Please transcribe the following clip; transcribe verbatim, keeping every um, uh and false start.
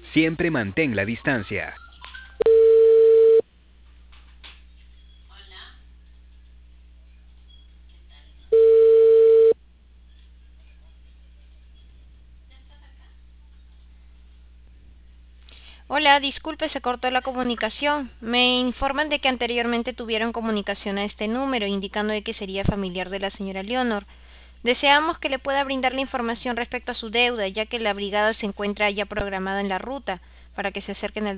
Siempre mantén la distancia. Hola, disculpe, se cortó la comunicación. Me informan de que anteriormente tuvieron comunicación a este número, indicando de que sería familiar de la señora Leonor. Deseamos que le pueda brindar la información respecto a su deuda, ya que la brigada se encuentra ya programada en la ruta para que se acerquen al